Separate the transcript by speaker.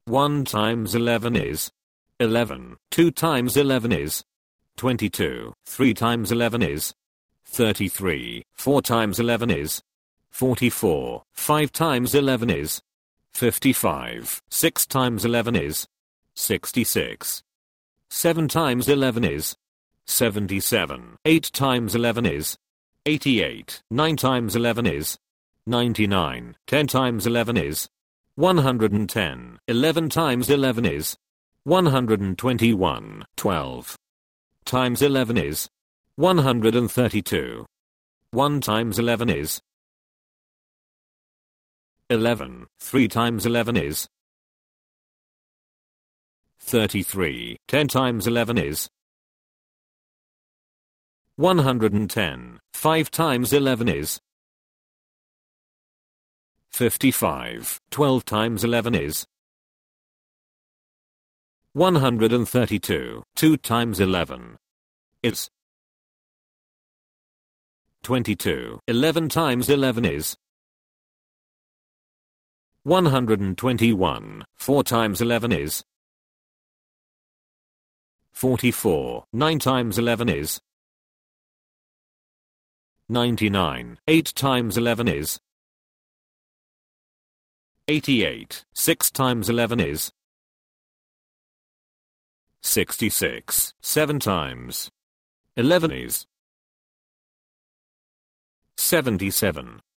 Speaker 1: 1 times 11 is 11. 2 times 11 is 22. 3 times 11 is 33. 4 times 11 is 44. 5 times 11 is 55. 6 times 11 is 66. 7 times 11 is 77. 8 times 11 is 88. 9 times 11 is 99. 10 times 11 is 110. 11 times 11 is 121. 12 times 11 is 132. 1 times 11 is 11. 3 times 11 is 33. 10 times 11 is 110. 5 times 11 is 55. 12 times 11 is 132. 2 times 11 is 22. 11 times 11 is 121. 4 times 11 is 44. 9 times 11 is 99. 8 times 11 is 88. 6 times 11 is 66. 7 times 11 is 77.